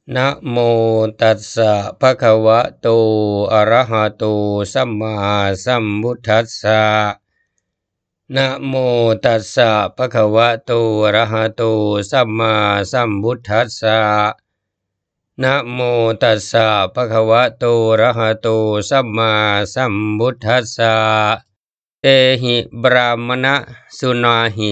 นะโมตัสสะภะคะวะโตอะระหะโตสัมมาสัมพุทธัสสะนะโมตัสสะภะคะวะโตอะระหะโตสัมมาสัมพุทธัสสะนะโมตัสสะภะคะวะโตอะระหะโตสัมมาสัมพุทธัสสะเตหิบรามณสุนาหิ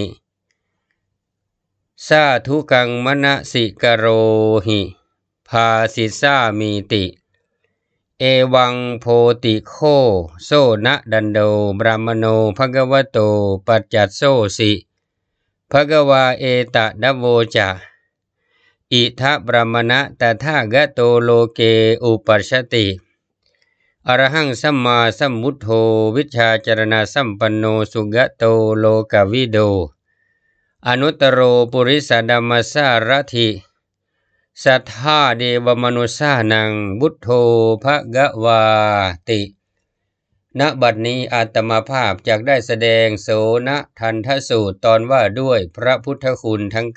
สาธุกังมณสิกโรหิภาสิสามีติเอวังโพติโคโซนะดันโดบรามโนภะคะวะโตปัจจัสโสสิภะคะวาเอตะนะโวจะอิทะบรามณะตถาคโตโลเกอุปัชชติอรหังสัมมาสัมพุทโธวิชชาจรณะสัมปันโนสุขโตโลกวิโดอนุตตโรปุริสดัมมัสสารถิสัทธาเดวมนุสานังบุตโธภะกวาติณบัดนี้อาตมาภาพจักได้แสดงโสนทันทสูตรตอนว่าด้วยพระพุทธคุณทั้ง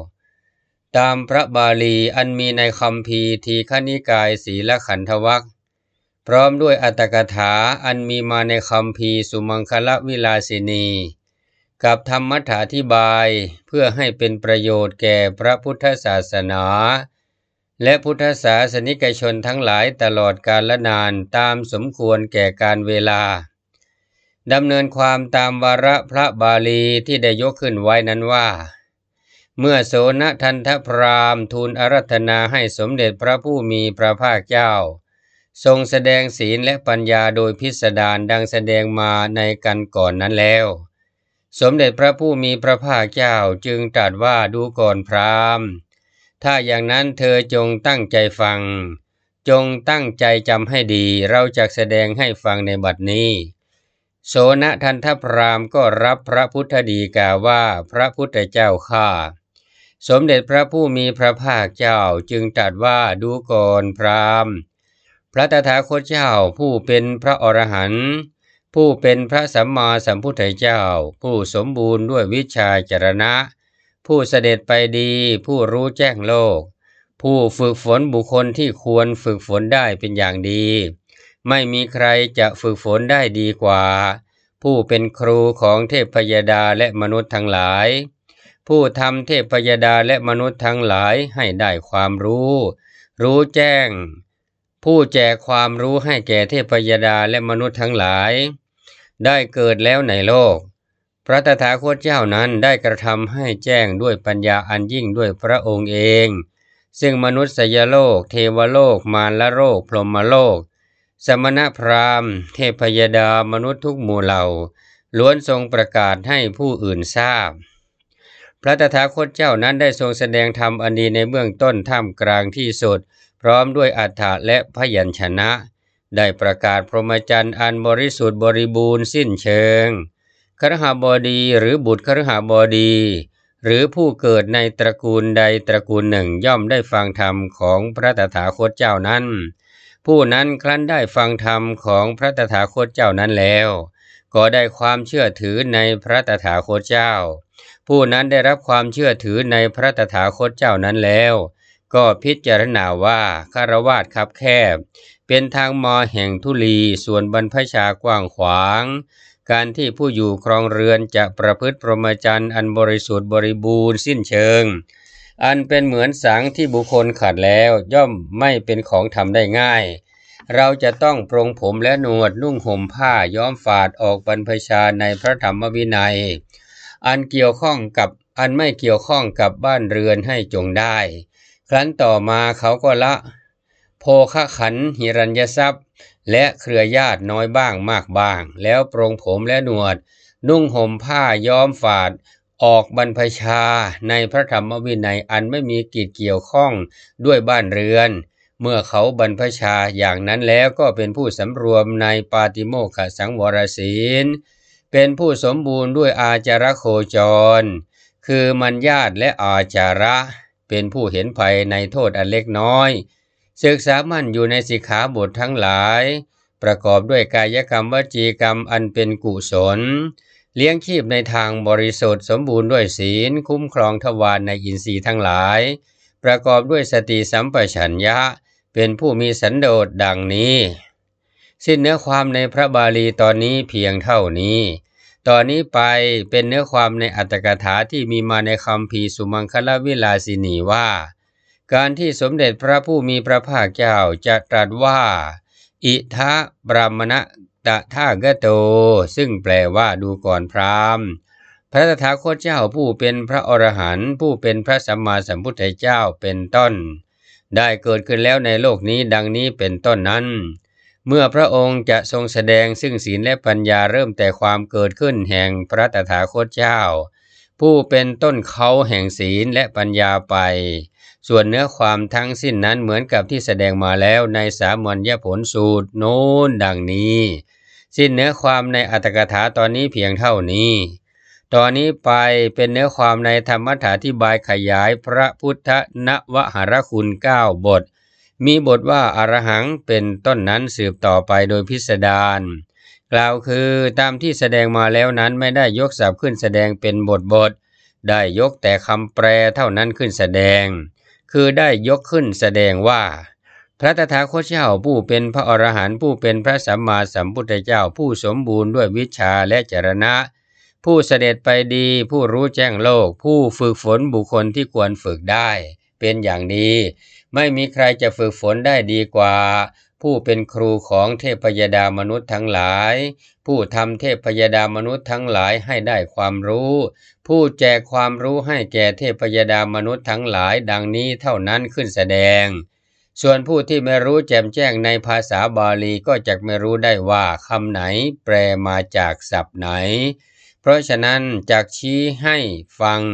9ตามพระบาลีอันมีในคัมภีร์ทีฆนิกายศีลขันธวรรคพร้อมด้วยอัตถกถาอันมีมาในคัมภีร์สุมังคลวิลาสินีกับธรรมถาธิบายเพื่อให้เป็นประโยชน์แก่พระพุทธศาสนาและพุทธศาสนิกชนทั้งหลายตลอดกาลนานตามสมควรแก่การเวลาดำเนินความตามวาระพระบาลีที่ได้ยกขึ้นไว้นั้นว่าเมื่อโสนทันทพราหมณ์ทูลอาราธนาให้สมเด็จพระผู้มีพระภาคเจ้าทรงแสดงศีลและปัญญาโดยพิสดารดังแสดงมาในกันก่อนนั้นแล้วสมเด็จพระผู้มีพระภาคเจ้าจึงตรัสว่าดูก่อนพราหมณ์ถ้าอย่างนั้นเธอจงตั้งใจฟังจงตั้งใจจำให้ดีเราจะแสดงให้ฟังในบัดนี้โสนทันทพราหมณ์ก็รับพระพุทธดีกาว่าพระพุทธเจ้าข้าสมเด็จพระผู้มีพระภาคเจ้าจึงตรัสว่าดูก่อนพราหมณ์พระตถาคตเจ้าผู้เป็นพระอรหันต์ผู้เป็นพระสัมมาสัมพุทธเจ้าผู้สมบูรณ์ด้วยวิชาจรณะผู้เสด็จไปดีผู้รู้แจ้งโลกผู้ฝึกฝนบุคคลที่ควรฝึกฝนได้เป็นอย่างดีไม่มีใครจะฝึกฝนได้ดีกว่าผู้เป็นครูของเทพยดาและมนุษย์ทั้งหลายผู้ทำเทพยดาและมนุษย์ทั้งหลายให้ได้ความรู้แจ้งผู้แจกความรู้ให้แก่เทพยดาและมนุษย์ทั้งหลายได้เกิดแล้วในโลกพระตถาคตเจ้านั้นได้กระทำให้แจ้งด้วยปัญญาอันยิ่งด้วยพระองค์เองซึ่งมนุษยโลกเทวโลกมารโลกพรหมโลกสมณพราหมณ์เทพยดามนุษย์ทุกหมู่เหล่าล้วนทรงประกาศให้ผู้อื่นทราบพระตถาคตเจ้านั้นได้ทรงแสดงธรรมอันดีในเบื้องต้นท่ามกลางที่สุดพร้อมด้วยอรรถะและพยัญชนะได้ประกาศพรหมจรรย์อันบริสุทธิ์บริบูรณ์สิ้นเชิงคฤหบดีหรือบุตรคฤหบดีหรือผู้เกิดในตระกูลใดตระกูลหนึ่งย่อมได้ฟังธรรมของพระตถาคตเจ้านั้นผู้นั้นครั้นได้ฟังธรรมของพระตถาคตเจ้านั้นแล้วก็ได้ความเชื่อถือในพระตถาคตเจ้าผู้นั้นได้รับความเชื่อถือในพระตถาคตเจ้านั้นแล้วก็พิจารณาว่าคฤหัสถ์คับแคบเป็นทางมอแห่งทุลีส่วนบรรพชากว้างขวางการที่ผู้อยู่ครองเรือนจะประพฤติพรหมจรรย์อันบริสุทธิ์บริบูรณ์สิ้นเชิงอันเป็นเหมือนสังที่บุคคลขัดแล้วย่อมไม่เป็นของทำได้ง่ายเราจะต้องปรงผมและหนวดนุ่งห่มผ้าย้อมฝาดออกบรรพชาในพระธรรมวินัยอันไม่เกี่ยวข้องกับบ้านเรือนให้จงได้ครั้นต่อมาเขาก็ละโภคขันธ์หิรัญยทรัพย์และเครือญาติน้อยบ้างมากบ้างแล้วปรงผมและหนวดนุ่งห่มผ้าย้อมฝาดออกบรรพชาในพระธรรมวินัยอันไม่มีกิจเกี่ยวข้องด้วยบ้านเรือนเมื่อเขาบรรพชาอย่างนั้นแล้วก็เป็นผู้สำรวมในปาติโมกขสังวรศีลเป็นผู้สมบูรณ์ด้วยอาจาระโคจรคือมัญญาตและอาจาระเป็นผู้เห็นภัยในโทษอันเล็กน้อยศึกษามั่นอยู่ในสิกขาบททั้งหลายประกอบด้วยกายกรรมวจีกรรมอันเป็นกุศลเลี้ยงชีพในทางบริสุทธิ์สมบูรณ์ด้วยศีลคุ้มครองทวารในอินทรีย์ทั้งหลายประกอบด้วยสติสัมปชัญญะเป็นผู้มีสันโดษดังนี้สิ้นเนื้อความในพระบาลีตอนนี้เพียงเท่านี้ตอนนี้ไปเป็นเนื้อความในอัตถกถาที่มีมาในคัมภีร์สุมังคลวิลาสินีว่าการที่สมเด็จพระผู้มีพระภาคเจ้าจะตรัสว่าอิทะบรามณตถากโตซึ่งแปลว่าดูก่อนพราหมณ์พระตถาคตเจ้าผู้เป็นพระอรหันต์ผู้เป็นพระสัมมาสัมพุทธเจ้าเป็นต้นได้เกิดขึ้นแล้วในโลกนี้ดังนี้เป็นต้นนั้นเมื่อพระองค์จะทรงแสดงซึ่งศีลและปัญญาเริ่มแต่ความเกิดขึ้นแห่งพระตถาคตเจ้าผู้เป็นต้นเขาแห่งศีลและปัญญาไปส่วนเนื้อความทั้งสิ้นนั้นเหมือนกับที่แสดงมาแล้วในสามัญญผลสูตรโน้นดังนี้สิ้นเนื้อความในอัตถกถาตอนนี้เพียงเท่านี้ตอนนี้ไปเป็นเนื้อความในธรรมถาธิบายขยายพระพุทธนวหรคุณ9บทมีบทว่าอรหังเป็นต้นนั้นสืบต่อไปโดยพิสดารกล่าวคือตามที่แสดงมาแล้วนั้นไม่ได้ยกศัพท์ขึ้นแสดงเป็นบทได้ยกแต่คำแปลเท่านั้นขึ้นแสดงคือได้ยกขึ้นแสดงว่าพระตถาคตเจ้าผู้เป็นพระอรหันต์ผู้เป็นพระสัมมาสัมพุทธเจ้าผู้สมบูรณ์ด้วยวิชาและจรณะผู้เสด็จไปดีผู้รู้แจ้งโลกผู้ฝึกฝนบุคคลที่ควรฝึกได้เป็นอย่างดีไม่มีใครจะฝึกฝนได้ดีกว่าผู้เป็นครูของเทพยดามนุษย์ทั้งหลายผู้ทำเทพยดามนุษย์ทั้งหลายให้ได้ความรู้ผู้แจกความรู้ให้แก่เทพยดามนุษย์ทั้งหลายดังนี้เท่านั้นขึ้นแสดงส่วนผู้ที่ไม่รู้แจ่มแจ้งในภาษาบาลีก็จะไม่รู้ได้ว่าคำไหนแปลมาจากศัพท์ไหนเพราะฉะนั้นจักชี้ให้ฟัง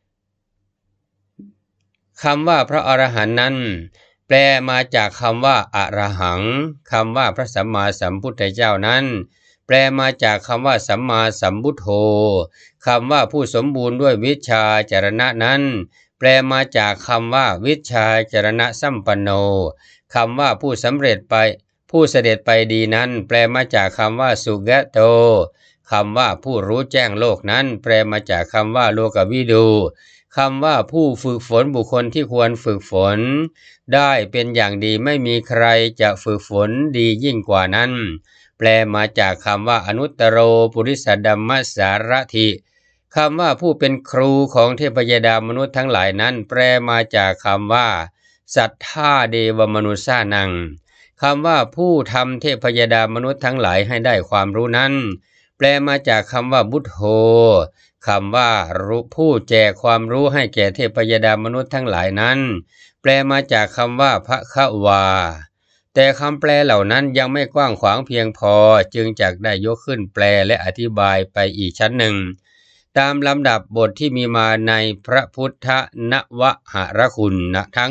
คำว่าพระอรหันต์นั้นแปลมาจากคำว่าอรหังคำว่าพระสัมมาสัมพุทธเจ้านั้นแปลมาจากคำว่าสัมมาสัมพุทโธคำว่าผู้สมบูรณ์ด้วยวิชาจรณะนั้นแปลมาจากคำว่าวิชาจรณะสัมปันโนคำว่าผู้สำเร็จไปผู้เสด็จไปดีนั้นแปลมาจากคำว่าสุกโตคำว่าผู้รู้แจ้งโลกนั้นแปลมาจากคำว่าโลกวิดูคำว่าผู้ฝึกฝนบุคคลที่ควรฝึกฝนได้เป็นอย่างดีไม่มีใครจะฝึกฝนดียิ่งกว่านั้นแปลมาจากคำว่าอนุตตโรปุริสดัมมสารถิคำว่าผู้เป็นครูของเทพยดามนุษย์ทั้งหลายนั้นแปลมาจากคำว่าสัทธาเดวมนุษสานังคำว่าผู้ทำเทพยดามนุษย์ทั้งหลายให้ได้ความรู้นั้นแปลมาจากคำว่าบุตโธคำว่าผู้แจกความรู้ให้แก่เทพยดามนุษย์ทั้งหลายนั้นแปลมาจากคำว่าพระควาแต่คำแปลเหล่านั้นยังไม่กว้างขวางเพียงพอจึงจักได้ยกขึ้นแปลและอธิบายไปอีกชั้นหนึ่งตามลำดับบทที่มีมาในพระพุทธนวหรคุณทั้ง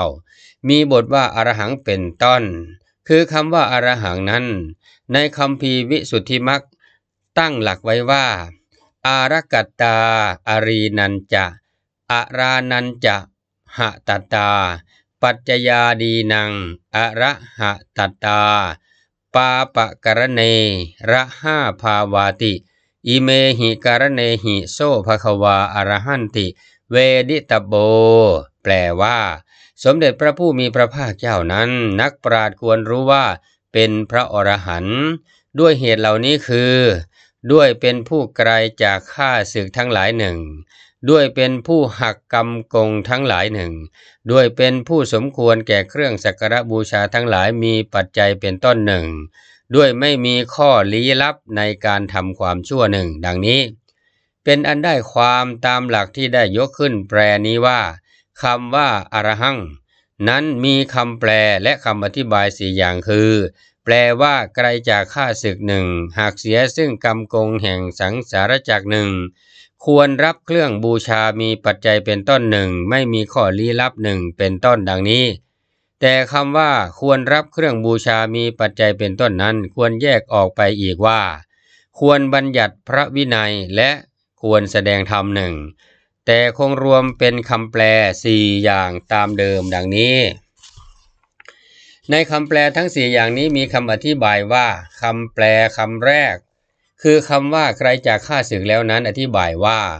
9มีบทว่าอรหังเป็นต้นคือคำว่าอรหังนั้นในคัมภีร์วิสุทธิมรรคตั้งหลักไว้ว่าอารกัตตาอรีนันจะอารานันจะหะตตาปัจจยาดีนังอระหะตตาปาปะกรเนระห้าภาวาติอิเมหิการเนหิโสภควาอรหันติเวดิตโบแปลว่าสมเด็จพระผู้มีพระภาคเจ้านั้นนักปราชญ์ควรรู้ว่าเป็นพระอรหันต์ด้วยเหตุเหล่านี้คือด้วยเป็นผู้ไกลจากข้าศึกทั้งหลายหนึ่งด้วยเป็นผู้หักกรรมกงทั้งหลายหนึ่งด้วยเป็นผู้สมควรแก่เครื่องสักการะบูชาทั้งหลายมีปัจจัยเป็นต้นหนึ่งด้วยไม่มีข้อลี้ลับในการทำความชั่วหนึ่งดังนี้เป็นอันได้ความตามหลักที่ได้ยกขึ้นแปลนี้ว่าคำว่าอรหังนั้นมีคำแปลและคำอธิบาย4อย่างคือแปลว่าไกลจากข้าศึกหนึ่งหากเสียซึ่งกรรมกงแห่งสังสารจักรหนึ่งควรรับเครื่องบูชามีปัจจัยเป็นต้นหนึ่งไม่มีข้อลี้ลับหนึ่งเป็นต้นดังนี้แต่คำว่าควรรับเครื่องบูชามีปัจจัยเป็นต้นนั้นควรแยกออกไปอีกว่าควรบัญญัติพระวินัยและควรแสดงธรรมหนึ่งแต่คงรวมเป็นคำแปล4อย่างตามเดิมดังนี้ในคำแปลทั้ง4อย่างนี้มีคำอธิบายว่าคำแปลคำแรกคือคำว่าไกลจากข้าศึกแล้วนั้นอธิบายว่า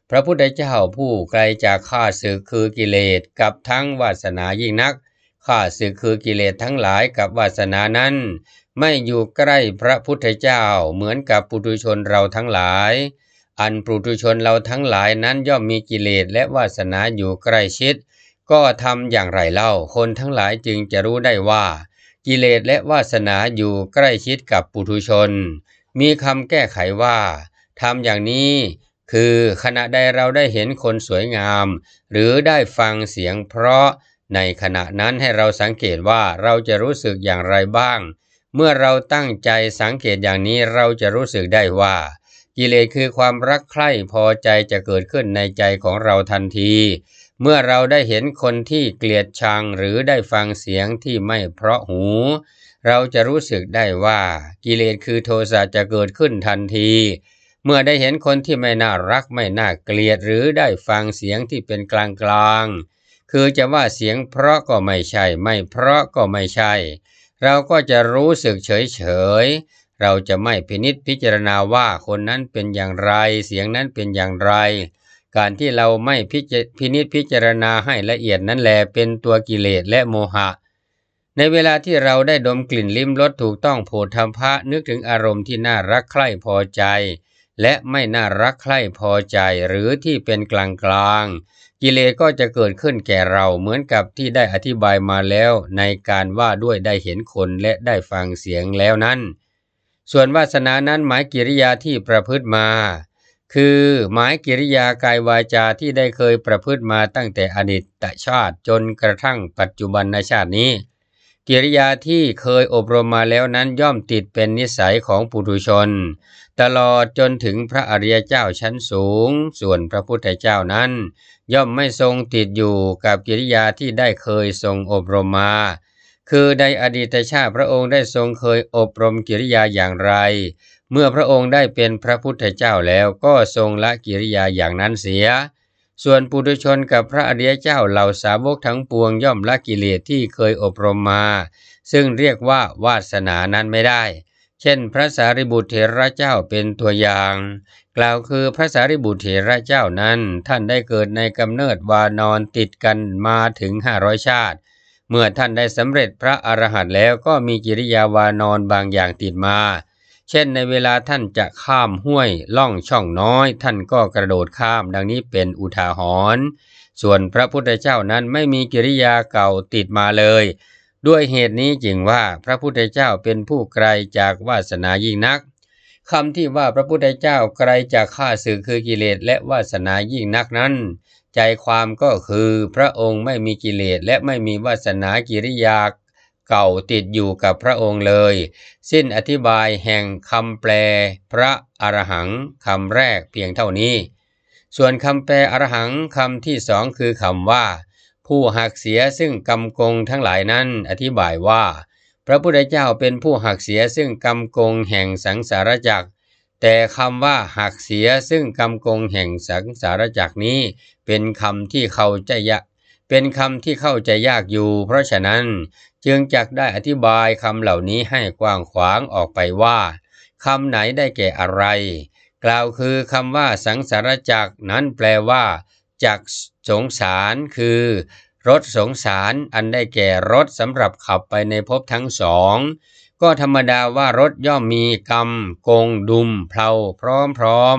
พระพุทธเจ้าผู้ไกลจากข้าศึกคือกิเลสกับทั้งวาสนายิ่งนักข้าศึกคือกิเลสทั้งหลายกับวาสนานั้นไม่อยู่ใกล้พระพุทธเจ้าเหมือนกับปุถุชนเราทั้งหลายอันปุถุชนเราทั้งหลายนั้นย่อมมีกิเลสและวาสนาอยู่ใกล้ชิดก็ทำอย่างไรเล่าคนทั้งหลายจึงจะรู้ได้ว่ากิเลสและวาสนาอยู่ใกล้ชิดกับปุถุชนมีคำแก้ไขว่าทำอย่างนี้คือขณะใดเราได้เห็นคนสวยงามหรือได้ฟังเสียงเพราะในขณะนั้นให้เราสังเกตว่าเราจะรู้สึกอย่างไรบ้างเมื่อเราตั้งใจสังเกตอย่างนี้เราจะรู้สึกได้ว่ากิเลสคือความรักใคร่พอใจจะเกิดขึ้นในใจของเราทันทีเมื่อเราได้เห็นคนที่เกลียดชังหรือได้ฟังเสียงที่ไม่เพราะหูเราจะรู้สึกได้ว่ากิเลสคือโทสะจะเกิดขึ้นทันทีเมื่อได้เห็นคนที่ไม่น่ารักไม่น่าเกลียดหรือได้ฟังเสียงที่เป็นกลางๆคือจะว่าเสียงเพราะก็ไม่ใช่ไม่เพราะก็ไม่ใช่เราก็จะรู้สึกเฉยๆเราจะไม่พินิจพิจารณาว่าคนนั้นเป็นอย่างไรเสียงนั้นเป็นอย่างไรการที่เราไม่พินิจพิจารณาให้ละเอียดนั้นแลเป็นตัวกิเลสและโมหะในเวลาที่เราได้ดมกลิ่นลิ้มรสถูกต้องโผฏฐัพพะนึกถึงอารมณ์ที่น่ารักใคร่พอใจและไม่น่ารักใคร่พอใจหรือที่เป็นกลางกิเลสก็จะเกิดขึ้นแก่เราเหมือนกับที่ได้อธิบายมาแล้วในการว่าด้วยได้เห็นคนและได้ฟังเสียงแล้วนั้นส่วนวาสนานั้นหมายกิริยาที่ประพฤติมาคือหมายกิริยากายวาจาที่ได้เคยประพฤติมาตั้งแต่อดีตชาติจนกระทั่งปัจจุบันชาตินี้กิริยาที่เคยอบรมมาแล้วนั้นย่อมติดเป็นนิสัยของปุถุชนตลอดจนถึงพระอริยเจ้าชั้นสูงส่วนพระพุทธเจ้านั้นย่อมไม่ทรงติดอยู่กับกิริยาที่ได้เคยทรงอบรมมาคือในอดีตชาติพระองค์ได้ทรงเคยอบรมกิริยาอย่างไรเมื่อพระองค์ได้เป็นพระพุทธเจ้าแล้วก็ทรงละกิริยาอย่างนั้นเสียส่วนปุถุชนกับพระอริยเจ้าเหล่าสาวกทั้งปวงย่อมละกิเลสที่เคยอบรมมาซึ่งเรียกว่าวาสนานั้นไม่ได้เช่นพระสารีบุตรเถระเจ้าเป็นตัวอย่างกล่าวคือพระสารีบุตรเถระเจ้านั้นท่านได้เกิดในกำเนิดวานอนติดกันมาถึง500ชาติเมื่อท่านได้สำเร็จพระอรหันต์แล้วก็มีกิริยาวานอนบางอย่างติดมาเช่นในเวลาท่านจะข้ามห้วยล่องช่องน้อยท่านก็กระโดดข้ามดังนี้เป็นอุทาหรณ์ส่วนพระพุทธเจ้านั้นไม่มีกิริยาเก่าติดมาเลยด้วยเหตุนี้จึงว่าพระพุทธเจ้าเป็นผู้ไกลจากวาสนายิ่งนักคำที่ว่าพระพุทธเจ้าไกลจากข้าศึกคือกิเลสและวาสนายิ่งนักนั้นใจความก็คือพระองค์ไม่มีกิเลสและไม่มีวาสนากิริยาเก่าติดอยู่กับพระองค์เลยสิ้นอธิบายแห่งคำแปลพระอรหังคำแรกเพียงเท่านี้ส่วนคำแปลอรหังคำที่สองคือคำว่าผู้หักเสียซึ่งกรรมกงทั้งหลายนั้นอธิบายว่าพระพุทธเจ้าเป็นผู้หักเสียซึ่งกรรมกงแห่งสังสารวัฏแต่คำว่าหักเสียซึ่งกรรมกงแห่งสังสารวัฏนี้เป็นคำที่เข้าใจยากอยู่เพราะฉะนั้นจึงจักได้อธิบายคำเหล่านี้ให้กว้างขวางออกไปว่าคำไหนได้แก่อะไรกล่าวคือคำว่าสังสารวัฏนั้นแปลว่าจักสงสารคือรถสงสารอันได้แก่รถสำหรับขับไปในภพทั้งสองก็ธรรมดาว่ารถย่อมมีกำกงดุมเพลาพร้อม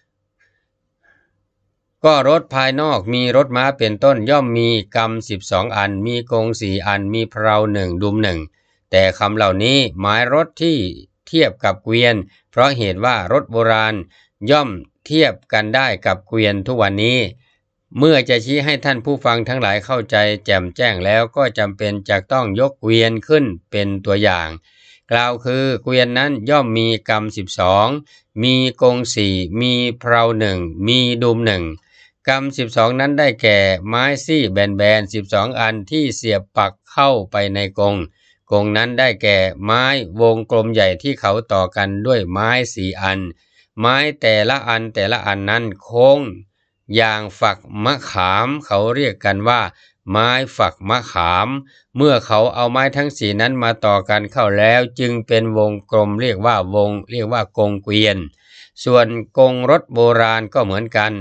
ก็รถภายนอกมีรถม้าเป็นต้นย่อมมีกำ12อันมีกง4อันมีเพลา1ดุม1แต่คำเหล่านี้หมายรถที่เทียบกับเกวียนเพราะเหตุว่ารถโบราณย่อมเทียบกันได้กับเกวียนทุกวันนี้เมื่อจะชี้ให้ท่านผู้ฟังทั้งหลายเข้าใจแจ่มแจ้งแล้วก็จำเป็นจะต้องยกเกวียนขึ้นเป็นตัวอย่างกล่าวคือเกวียนนั้นย่อมมีกำ12มีกง4มีเพลา1มีดุม1กำ12นั้นได้แก่ไม้ซี่แบนๆ12อันที่เสียบปักเข้าไปในกงนั้นได้แก่ไม้วงกลมใหญ่ที่เขาต่อกันด้วยไม้4อันไม้แต่ละอันนั้นโค้งอย่างฝักมะขามเขาเรียกกันว่าไม้ฝักมะขามเมื่อเขาเอาไม้ทั้ง4นั้นมาต่อกันเข้าแล้วจึงเป็นวงกลมเรียกว่ากงเกวียนส่วนกงรถโบราณก็เหมือนกัน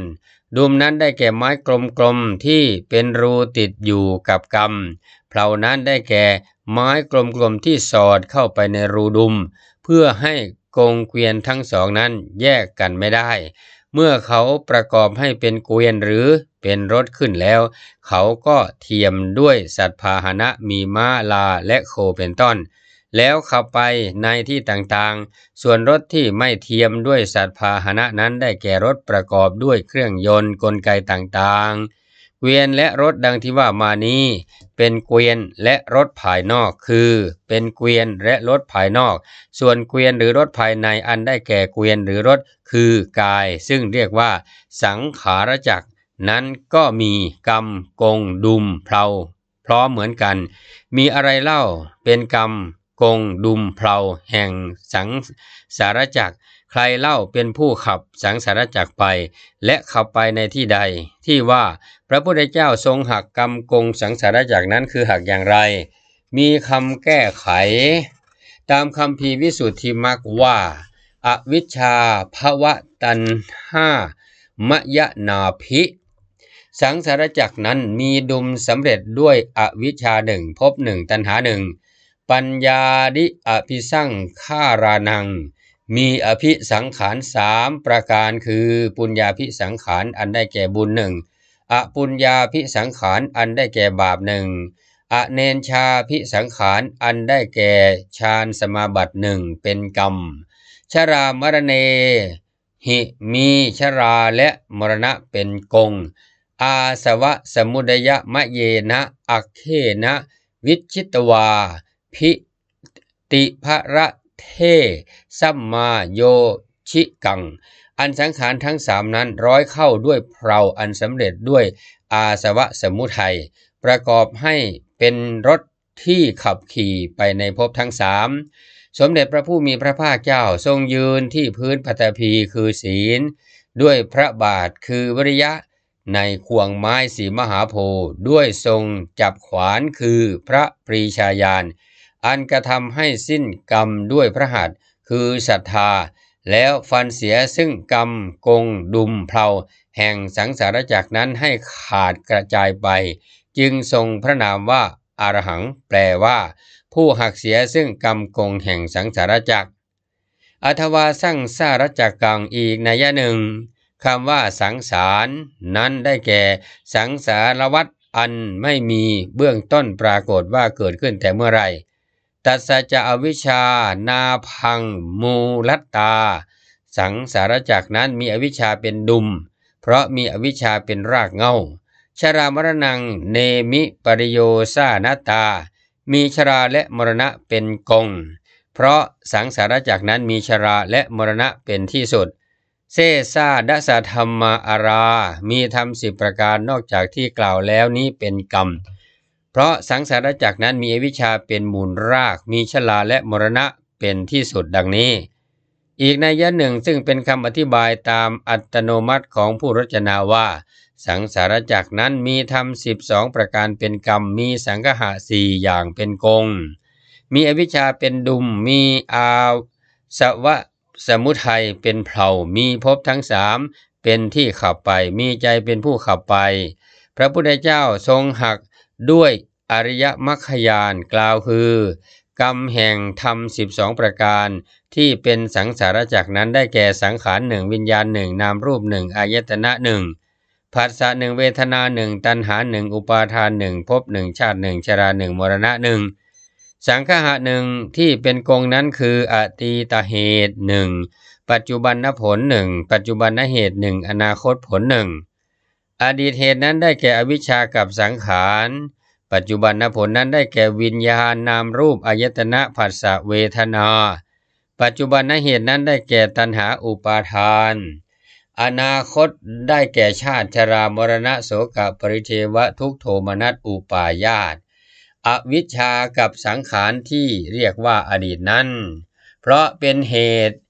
ดุมนั้นได้แก่ไม้กลมๆที่เป็นรูติดอยู่กับกำเพลานั้นได้แก่ไม้กลมๆที่สอดเข้าไปในรูดุมเพื่อให้กงเกวียนทั้งสองนั้นแยกกันไม่ได้เมื่อเขาประกอบให้เป็นเกวียนหรือเป็นรถขึ้นแล้วเขาก็เทียมด้วยสัตว์พาหนะมีม้าลาและโคเป็นต้นแล้วขับไปในที่ต่างๆส่วนรถที่ไม่เทียมด้วยสัตว์พาหนะนั้นได้แก่รถประกอบด้วยเครื่องยนต์กลไกต่างๆเกวียนและรถดังที่ว่ามานี้เป็นเกวียนและรถภายนอกคือเป็นเกวียนและรถภายนอกส่วนเกวียนหรือรถภายในอันได้แก่เกวียนหรือรถคือกายซึ่งเรียกว่าสังขารจักรนั้นก็มีกรรมกงดุมเพลาพร้อมเหมือนกันมีอะไรเล่าเป็นกรรมกงดุมเพลาแห่งสังสารจักรใครเล่าเป็นผู้ขับสังสารจักรไปและขับไปในที่ใดที่ว่าพระพุทธเจ้าทรงหักกรรมกงสังสารจักรนั้นคือหักอย่างไรมีคำแก้ไขตามคัมภีร์วิสุทธิมรรคว่าอวิชชาภวตัณหามยนาภิสังสารจักรนั้นมีดุมสำเร็จด้วยอวิชชาหนึ่งภพหนึ่งตัณหาหนึ่งปัญญาดิอภิสังขารานังมีอภิสังขารสามประการคือปุญญาภิสังขารอันได้แก่บุญหนึ่งอปุญญาภิสังขารอันได้แก่บาปหนึ่งอเนนชาภิสังขารอันได้แก่ฌานสมาบัติหนึ่งเป็นกรรมชรามรณเนหิมีชราและมรณะเป็นกงอาสวะสมุดยมะเยนะอัคเคนะวิชิตวาภิติภระเทสัมมาโยชิกังอันสังขารทั้งสามนั้นร้อยเข้าด้วยเพลาอันสำเร็จด้วยอาสวะสมุทัยประกอบให้เป็นรถที่ขับขี่ไปในภพทั้งสามสมเด็จพระผู้มีพระภาคเจ้าทรงยืนที่พื้นปฐพีคือศีลด้วยพระบาทคือวิริยะในควงไม้สีมหาโพธิ์ด้วยทรงจับขวานคือพระปรีชาญาณอันกระทำให้สิ้นกรรมด้วยพระหัตถ์คือศรัทธาแล้วฟันเสียซึ่งกรรมกงดุมเพลาแห่งสังสารจักรนั้นให้ขาดกระจายไปจึงทรงพระนามว่าอรหังแปลว่าผู้หักเสียซึ่งกรรมกงแห่งสังสารจักรอทวาสังสารจักกังอีกนัยหนึ่งคำว่าสังสารนั้นได้แก่สังสารวัฏอันไม่มีเบื้องต้นปรากฏว่าเกิดขึ้นแต่เมื่อไรตัสสะจะอวิชชานาพังมูลัตตาสังสารจักรนั้นมีอวิชชาเป็นดุมเพราะมีอวิชชาเป็นรากเหง้าชรามรณังเนมิปริโยสานาตามีชราและมรณะเป็นกงเพราะสังสารจักรนั้นมีชราและมรณะเป็นที่สุดเซซาดัสธรรมาอารามีธรรม10ประการนอกจากที่กล่าวแล้วนี้เป็นกรรมเพราะสังสารจักรนั้นมีอวิชชาเป็นมูลรากมีชราและมรณะเป็นที่สุดดังนี้อีกนัยหนึ่งซึ่งเป็นคำอธิบายตามอัตโนมัติของผู้รจนาว่าสังสารจักรนั้นมีธรรม12ประการเป็นกรรมมีสังคหะ4อย่างเป็นกงมีอวิชชาเป็นดุมมีอาสวะสมุทัยเป็นเพลามีภพทั้งสามเป็นที่ขับไปมีใจเป็นผู้ขับไปพระพุทธเจ้าทรงหักด้วยอริยมรรคญาณกล่าวคือกรรมแห่งธรรม12ประการที่เป็นสังสารจักรนั้นได้แก่สังขารหนึ่งวิญญาณหนึ่งนามรูปหนึ่งอายตนะหนึ่งผัสสะหนึ่งเวทนาหนึ่งตัณหาหนึ่งอุปาทานหนึ่งภพหนึ่งชาติหนึ่งชราหนึ่งมรณะหนึ่งสังคหะหนึ่งที่เป็นกงนั้นคืออตีตเหตุหนึ่งปัจจุบันผลหนึ่งปัจจุบันเหตุหนึ่งอนาคตผลหนึ่งอดีตเหตุนั้นได้แก่อวิชชากับสังขารปัจจุบันผลนั้นได้แก่วิญญาณนามรูปอายตนะผัสสะเวทนาปัจจุบันเหตุนั้นได้แก่ตัณหาอุปาทานอนาคตได้แก่ชาติชรามรณะโสกปริเทวทุกขโทมนัสอุปาญาตอวิชชากับสังขารที่เรียกว่าอดีตนั้นเพราะเป็นเหตุ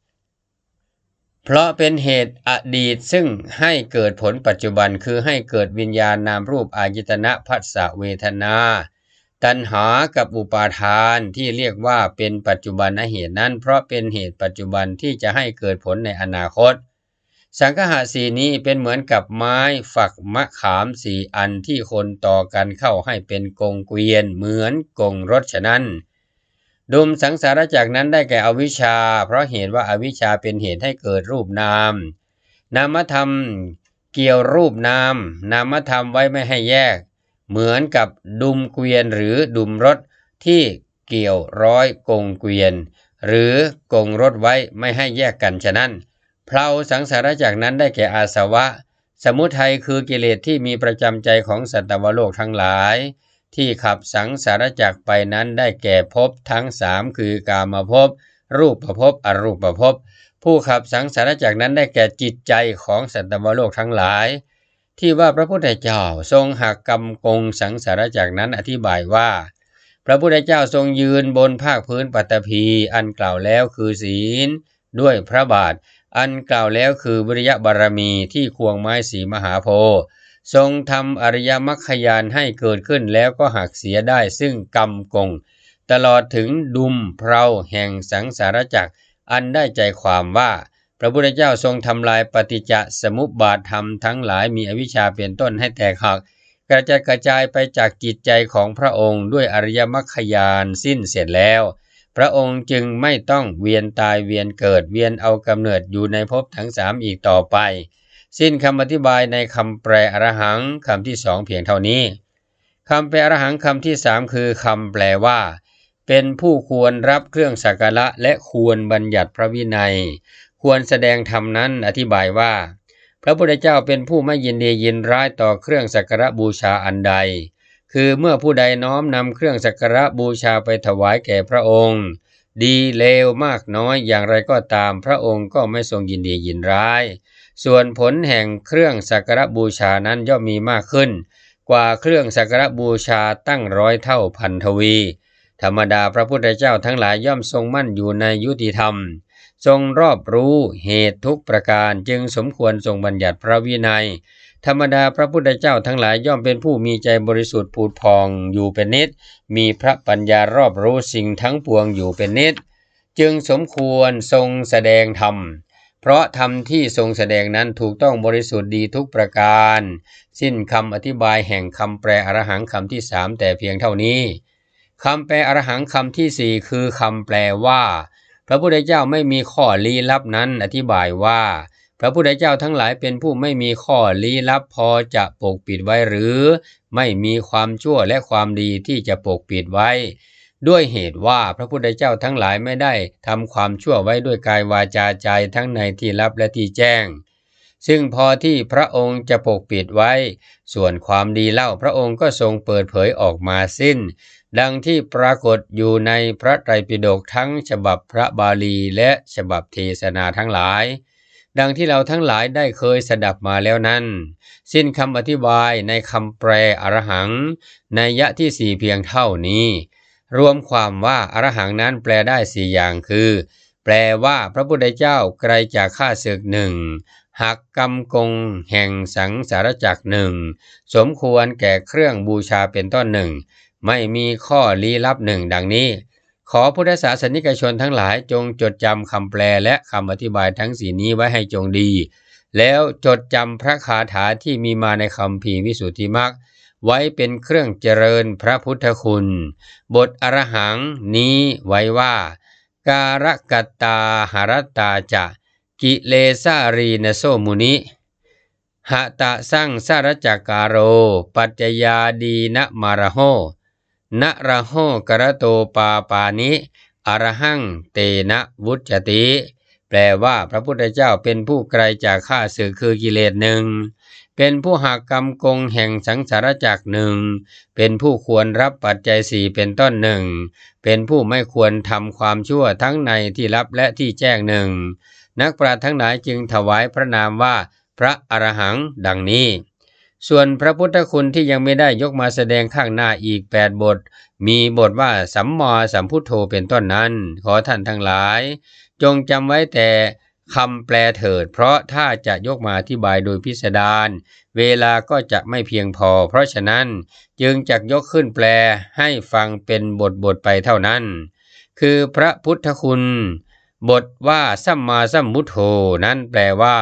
อดีตซึ่งให้เกิดผลปัจจุบันคือให้เกิดวิญญาณนามรูปอายตนะผัสสะเวทนาตัณหากับอุปาทานที่เรียกว่าเป็นปัจจุบันเหตุนั้นเพราะเป็นเหตุปัจจุบันที่จะให้เกิดผลในอนาคตสังคหะสีนี้เป็นเหมือนกับไม้ฝักมะขามสี่อันที่คนต่อกันเข้าให้เป็นกงเกวียนเหมือนกงรถฉะนั้นดุมสังสารจักรนั้นได้แก่อวิชชาเพราะเหตุว่าอาวิชชาเป็นเหตุให้เกิดรูปนามนามธรรมเกี่ยวรูปนามนามธรรมไว้ไม่ให้แยกเหมือนกับดุมเกวียนหรือดุมรถที่เกี่ยวร้อยกงเกวียนหรือกงรถไว้ไม่ให้แยกกันฉะนั้นเพลาสังสารจักรนั้นได้แก่อาสวะสมุทัยคือกิเลสที่มีประจำใจของสัตวโลกทั้งหลายที่ขับสังสารจักรไปนั้นได้แก่ภพทั้งสามคือกามภพรูปภพอรูปภพผู้ขับสังสารจักรนั้นได้แก่จิตใจของสัตวโลกทั้งหลายที่ว่าพระพุทธเจ้าทรงหักกำกงสังสารจักรนั้นอธิบายว่าพระพุทธเจ้าทรงยืนบนภาคพื้นปัตตภีอันกล่าวแล้วคือศีลด้วยพระบาทอันกล่าวแล้วคือวิริยบารมีที่ควงไม้สีมหาโพธิ์ทรงทำอริยมรรคญาณให้เกิดขึ้นแล้วก็หักเสียได้ซึ่งกำกงตลอดถึงดุมเพลาแห่งสังสารจักรอันได้ใจความว่าพระพุทธเจ้าทรงทำลายปฏิจจสมุปบาทธรรมทั้งหลายมีอวิชชาเป็นต้นให้แตกหักกระจายไปจากจิตใจของพระองค์ด้วยอริยมรรคญาณสิ้นเสร็จแล้วพระองค์จึงไม่ต้องเวียนตายเวียนเกิดเวียนเอากำเนิดอยู่ในภพทั้งสามอีกต่อไปสิ้นคำอธิบายในคำแปลอรหังคำที่สองเพียงเท่านี้คำแปลอรหังคำที่สามคือคำแปลว่าเป็นผู้ควรรับเครื่องสักการะและควรบัญญัติพระวินัยควรแสดงธรรมนั้นอธิบายว่าพระพุทธเจ้าเป็นผู้ไม่ยินดียินร้ายต่อเครื่องสักการะบูชาอันใดคือเมื่อผู้ใดน้อมนำเครื่องสักการะบูชาไปถวายแก่พระองค์ดีเลวมากน้อยอย่างไรก็ตามพระองค์ก็ไม่ทรงยินดียินร้ายส่วนผลแห่งเครื่องสักการะบูชานั้นย่อมมีมากขึ้นกว่าเครื่องสักการะบูชาตั้ง100 เท่าพันทวีธรรมดาพระพุทธเจ้าทั้งหลายย่อมทรงมั่นอยู่ในยุติธรรมทรงรอบรู้เหตุทุกประการจึงสมควรทรงบัญญัติพระวินัยธรรมดาพระพุทธเจ้าทั้งหลายย่อมเป็นผู้มีใจบริสุทธิ์ผุดผ่องอยู่เป็นนิจมีพระปัญญารอบรู้สิ่งทั้งปวงอยู่เป็นนิจจึงสมควรทรงแสดงธรรมเพราะธรรมที่ทรงแสดงนั้นถูกต้องบริสุทธิ์ดีทุกประการสิ้นคำอธิบายแห่งคำแปลอรหังคำที่สามแต่เพียงเท่านี้คำแปลอรหังคำที่สี่คือคำแปลว่าพระพุทธเจ้าไม่มีข้อลี้ลับนั้นอธิบายว่าพระพุทธเจ้าทั้งหลายเป็นผู้ไม่มีข้อลี้ลับพอจะปกปิดไว้หรือไม่มีความชั่วและความดีที่จะปกปิดไว้ด้วยเหตุว่าพระพุทธเจ้าทั้งหลายไม่ได้ทำความชั่วไว้ด้วยกายวาจาใจทั้งในที่ลับและที่แจ้งซึ่งพอที่พระองค์จะปกปิดไว้ส่วนความดีเล่าพระองค์ก็ทรงเปิดเผยออกมาสิ้นดังที่ปรากฏอยู่ในพระไตรปิฎกทั้งฉบับพระบาลีและฉบับเทศนาทั้งหลายดังที่เราทั้งหลายได้เคยสดับมาแล้วนั้นสิ้นคำอธิบายในคำแปลอรหังนัยยะที่สี่เพียงเท่านี้รวมความว่าอรหังนั้นแปลได้สี่อย่างคือแปลว่าพระพุทธเจ้าไกลจากข้าศึกหนึ่งหักกำกงแห่งสังสารจักรหนึ่งสมควรแก่เครื่องบูชาเป็นต้นหนึ่งไม่มีข้อลี้ลับหนึ่งดังนี้ขอพุทธศาสนิกชนทั้งหลายจงจดจำคำแปลและคำอธิบายทั้งสี่นี้ไว้ให้จงดีแล้วจดจำพระคาถาที่มีมาในคัมภีร์วิสุทธิมรรคไว้เป็นเครื่องเจริญพระพุทธคุณบทอรหังนี้ไว้ว่าการกัตตาหรตาจะกิเลสารีนโสมุนิหะตะสังสารจักการโรปัจจยาดีนะมารโหนะระโหกระโตปาปานิอรหังเตนะวุจติแปลว่าพระพุทธเจ้าเป็นผู้ไกลจากข้าศึกคือกิเลสหนึ่งเป็นผู้หักกำกงแห่งสังสารจักรหนึ่งเป็นผู้ควรรับปัจจัยสี่เป็นต้นหนึ่งเป็นผู้ไม่ควรทำความชั่วทั้งในที่ลับและที่แจ้งหนึ่งนักปราชญ์ทั้งหลายจึงถวายพระนามว่าพระอรหังดังนี้ส่วนพระพุทธคุณที่ยังไม่ได้ยกมาแสดงข้างหน้าอีก8 บทมีบทว่าสัมมาสัมพุทโธเป็นต้นนั้นขอท่านทั้งหลายจงจำไว้แต่คำแปลเถิดเพราะถ้าจะยกมาอธิบายโดยพิสดารเวลาก็จะไม่เพียงพอเพราะฉะนั้นจึงจักยกขึ้นแปลให้ฟังเป็นบทไปเท่านั้นคือพระพุทธคุณบทว่าสัมมาสัมพุทโธนั้นแปลว่า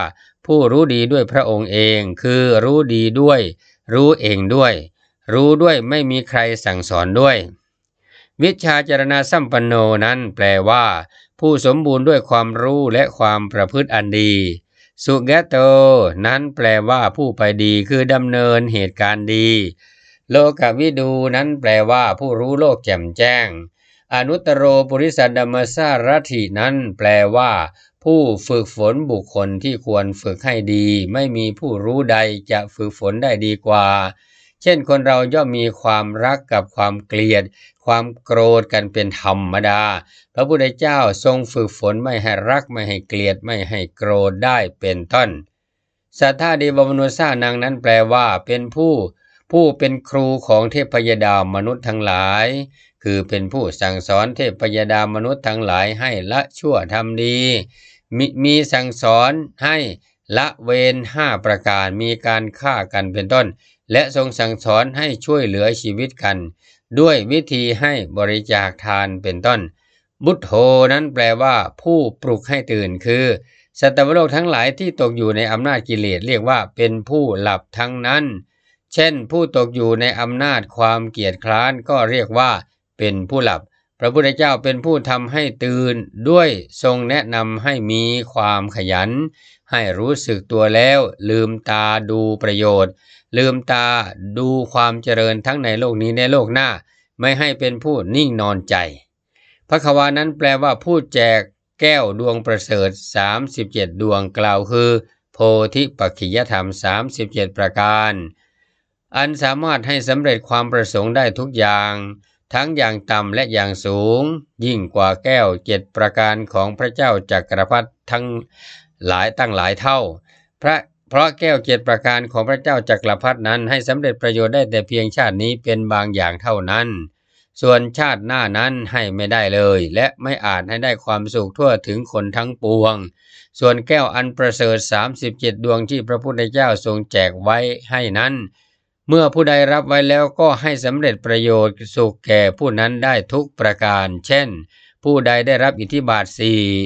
ผู้รู้ดีด้วยพระองค์เองคือรู้ดีด้วยรู้เองด้วยรู้ด้วยไม่มีใครสั่งสอนด้วยวิชาจารณะสัมปันโนนั้นแปลว่าผู้สมบูรณ์ด้วยความรู้และความประพฤติอันดีสุเกโตนั้นแปลว่าผู้ไปดีคือดำเนินเหตุการณ์ดีโลกวิดูนั้นแปลว่าผู้รู้โลกแจ่มแจ้งอนุตตโรปุริสดัมมสารถินั้นแปลว่าผู้ฝึกฝนบุคคลที่ควรฝึกให้ดีไม่มีผู้รู้ใดจะฝึกฝนได้ดีกว่าเช่นคนเราย่อมมีความรักกับความเกลียดความโกรธกันเป็นธรรมดาพระพุทธเจ้าทรงฝึกฝนไม่ให้รักไม่ให้เกลียดไม่ให้โกรธได้เป็นต้นสัทธาเดวมนุษานังนั้นแปลว่าเป็นผู้เป็นครูของเทพยดามนุษย์ทั้งหลายคือเป็นผู้สั่งสอนเทพยดามนุษย์ทั้งหลายให้ละชั่วทำดีมีสั่งสอนให้ละเวร5ประการมีการฆ่ากันเป็นต้นและทรงสั่งสอนให้ช่วยเหลือชีวิตกันด้วยวิธีให้บริจาคทานเป็นต้นบุตโธนั้นแปลว่าผู้ปลุกให้ตื่นคือสัตว์โลกทั้งหลายที่ตกอยู่ในอำนาจกิเลสเรียกว่าเป็นผู้หลับทั้งนั้นเช่นผู้ตกอยู่ในอำนาจความเกียจคร้านก็เรียกว่าเป็นผู้หลับพระพุทธเจ้าเป็นผู้ทำให้ตื่นด้วยทรงแนะนำให้มีความขยันให้รู้สึกตัวแล้วลืมตาดูประโยชน์ลืมตาดูความเจริญทั้งในโลกนี้และโลกหน้าไม่ให้เป็นผู้นิ่งนอนใจพระควานั้นแปลว่าผู้แจกแก้วดวงประเสริฐ37ดวงกล่าวคือโพธิปักขิยธรรม37ประการอันสามารถให้สำเร็จความประสงค์ได้ทุกอย่างทั้งอย่างต่ำและอย่างสูงยิ่งกว่าแก้ว7ประการของพระเจ้าจักรพรรดิทั้งหลายตั้งหลายเท่าเพราะแก้ว7ประการของพระเจ้าจักรพรรดินั้นให้สำเร็จประโยชน์ได้แต่เพียงชาตินี้เป็นบางอย่างเท่านั้นส่วนชาติหน้านั้นให้ไม่ได้เลยและไม่อาจให้ได้ความสุขทั่วถึงคนทั้งปวงส่วนแก้วอันประเสริฐ37ดวงที่พระพุทธเจ้าทรงแจกไว้ให้นั้นเมื่อผู้ใดรับไว้แล้วก็ให้สำเร็จประโยชน์สุขแก่ผู้นั้นได้ทุกประการเช่นผู้ใดได้รับอิทธิบาท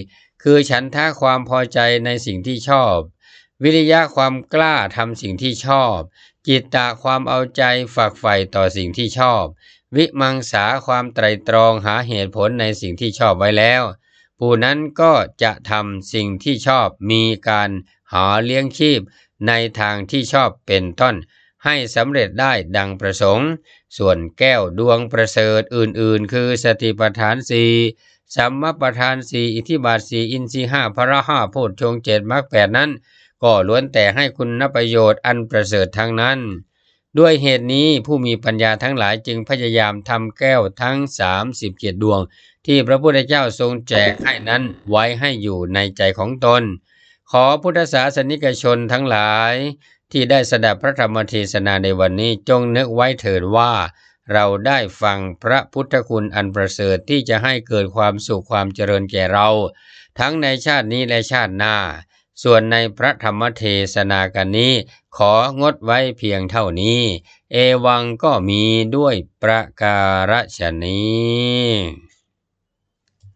4คือฉันทะความพอใจในสิ่งที่ชอบวิริยะความกล้าทำสิ่งที่ชอบจิตตะความเอาใจฝักใฝ่ต่อสิ่งที่ชอบวิมังสาความไตร่ตรองหาเหตุผลในสิ่งที่ชอบไว้แล้วผู้นั้นก็จะทำสิ่งที่ชอบมีการหาเลี้ยงชีพในทางที่ชอบเป็นต้นให้สำเร็จได้ดังประสงค์ส่วนแก้วดวงประเสริฐอื่นๆคือสติปัฏฐาน4สัมมาปัฏฐาน4อิทธิบาท4อินทรีย์5พละ5โพชฌงค์7มรรค8นั้นก็ล้วนแต่ให้คุณประโยชน์อันประเสริฐทั้งนั้นด้วยเหตุนี้ผู้มีปัญญาทั้งหลายจึงพยายามทำแก้วทั้ง37ดวงที่พระพุทธเจ้าทรงแจกให้นั้นไว้ให้อยู่ในใจของตนขอพุทธศาสนิกชนทั้งหลายที่ได้สดับพระธรรมเทศนาในวันนี้จงนึกไว้เถิดว่าเราได้ฟังพระพุทธคุณอันประเสริฐที่จะให้เกิดความสุขความเจริญแก่เราทั้งในชาตินี้และชาติหน้าส่วนในพระธรรมเทศนากันนี้ของดไว้เพียงเท่านี้เอวังก็มีด้วยประการฉะนี้